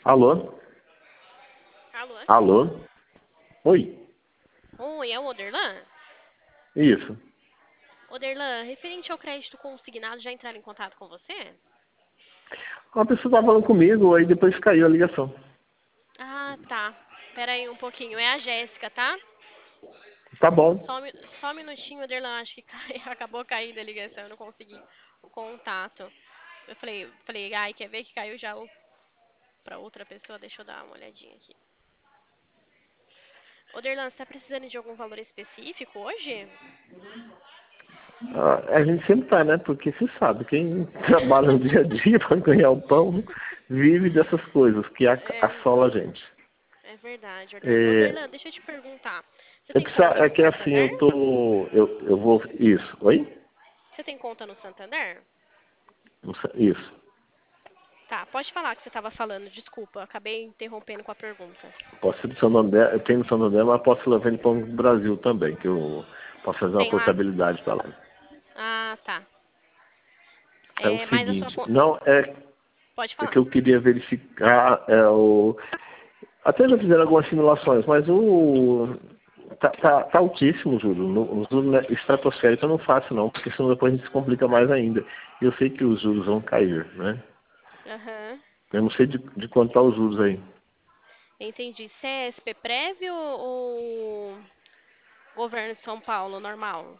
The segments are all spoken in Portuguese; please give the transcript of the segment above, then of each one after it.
Alô? Alô? Alô? Oi? Oi, é o Oderlan? Isso. Oderlan, referente ao crédito consignado, já entraram em contato com você? Uma pessoa estava falando comigo, aí depois caiu a ligação. Ah, tá. Pera aí um pouquinho. É a Jéssica, tá? Tá bom. Só um minutinho, Oderlan. Acho que acabou caindo a ligação. Eu não consegui o contato. Eu falei, ai, quer ver que caiu já pra outra pessoa? Deixa eu dar uma olhadinha aqui. Oderlan, você tá precisando de algum valor específico hoje? A gente sempre tá, né? Porque você sabe, quem trabalha no dia a dia para ganhar o pão vive dessas coisas que É, assola a gente. é verdade, Oderlan. É, Oderlan, deixa eu te perguntar. Você eu tem preciso, conta é no que assim, Santander? eu vou, isso, oi? Você tem conta no Santander? Isso. Tá, pode falar que você estava falando, desculpa, acabei interrompendo com a pergunta. Posso ser do Santander, eu tenho no Santander, mas posso levar ele para o Brasil também, que eu posso fazer uma Tem lá? portabilidade para lá. Ah, tá. É o É, mas a sua seguinte, conta. não Pode é falar. que eu queria verificar, até já fizeram algumas simulações, mas tá altíssimo o juro. O juro estratosférico eu não faço não, porque senão depois a gente se complica mais ainda. E eu sei que os juros vão cair, né? Aham. Eu não sei de quanto tá os juros aí. Entendi. CSP prévio ou governo de São Paulo, normal?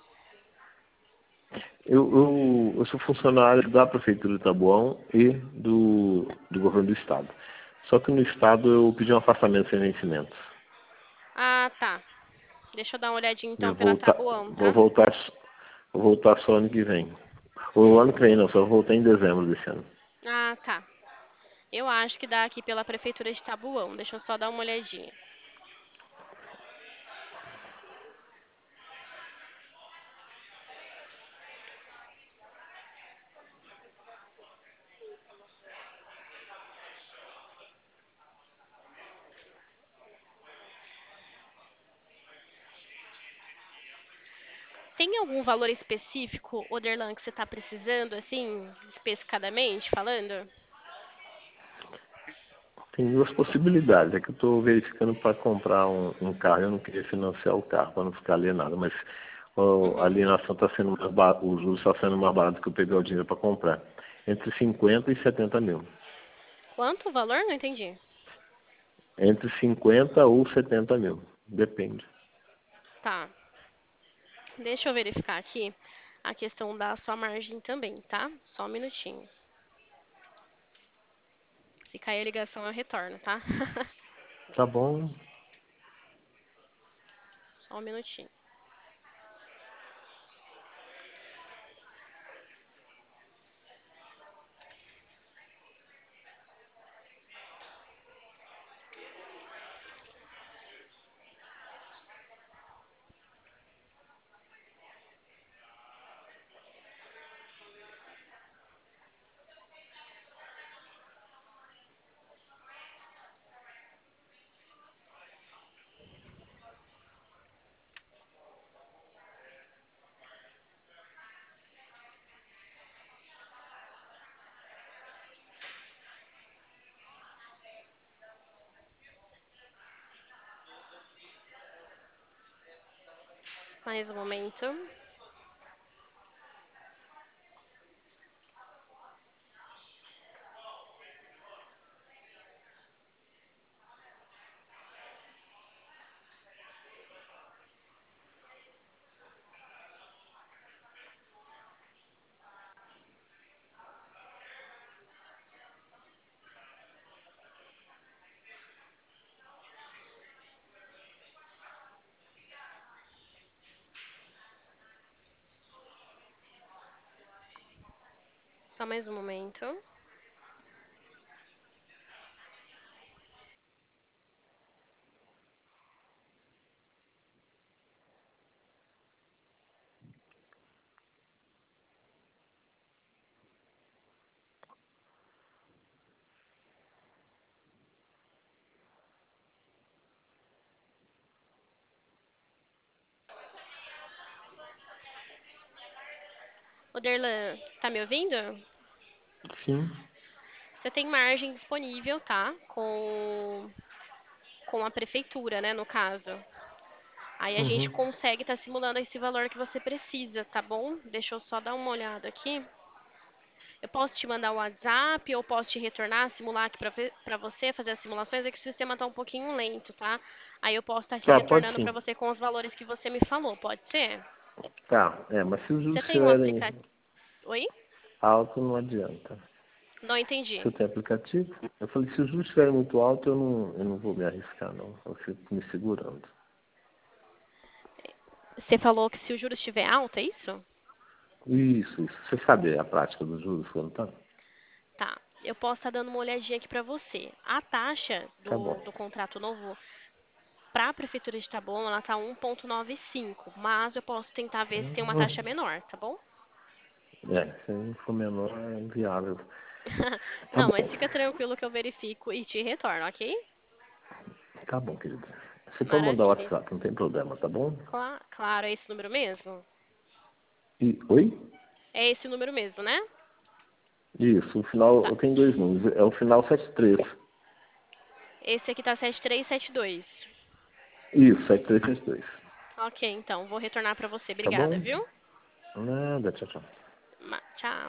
Eu sou funcionário da Prefeitura de Taboão e do governo do Estado. Só que no Estado eu pedi um afastamento sem vencimento. Ah, tá. Deixa eu dar uma olhadinha então Eu pela voltar, Tabuão, vou tá? voltar, vou voltar só ano que vem. O ano que vem não, só voltei em dezembro desse ano. Ah, tá. Eu acho que dá aqui pela Prefeitura de Tabuão. Deixa eu só dar uma olhadinha. Tem algum valor específico, Oderlan, que você está precisando, assim, especificadamente falando? Tem duas possibilidades. É que eu estou verificando para comprar um carro. Eu não queria financiar o carro para não ficar alienado, mas a Uhum. alienação está sendo mais barato, o juros está sendo mais barato que eu pegar o dinheiro para comprar. Entre 50 e 70 mil. Quanto o valor? Não entendi. Entre 50 ou 70 mil. Depende. Tá. Deixa eu verificar aqui a questão da sua margem também, tá? Só um minutinho. Se cair a ligação, eu retorno, tá? Tá bom. Só um minutinho. Mais um momento. Só mais um momento. Oderlan, tá me ouvindo? Sim. Você tem margem disponível, tá? Com a prefeitura, né, no caso. Aí a gente Uhum. consegue estar simulando esse valor que você precisa, tá bom? Deixa eu só dar uma olhada aqui. Eu posso te mandar o WhatsApp ou posso te retornar, simular aqui pra você, fazer as simulações. É que o sistema tá um pouquinho lento, tá? Aí eu posso estar te Tá, pode retornando sim. pra você com os valores que você me falou, pode ser? Tá, mas se os juros Você tem um estiverem aplicativo? Oi? altos, não adianta. Não Se entendi. eu tenho aplicativo, eu falei, se os juros estiverem muito altos, eu não vou me arriscar, não. Eu fico me segurando. Você falou que se o juros estiver alto, é isso? Isso. Você sabe a prática dos juros quando tá? Tá. Eu posso estar dando uma olhadinha aqui pra você. A taxa Tá bom. do contrato novo para a Prefeitura de Taboão, ela tá 1,95, mas eu posso tentar ver se tem uma taxa Hum, menor, tá bom? se for menor, é inviável. Tá Não, bom. mas fica tranquilo que eu verifico e te retorno, ok? Tá bom, querida. Você pode mandar o Maravilha. WhatsApp, não tem problema, tá bom? Claro, é esse número mesmo? Oi? É esse número mesmo, né? Isso, o final, Tá. eu tenho dois números. É o final 73. Esse aqui tá 7372. Isso, 7372. Ok, então, vou retornar pra você. Tá Obrigada, bom? viu? Nada, tchau, tchau. Tchau.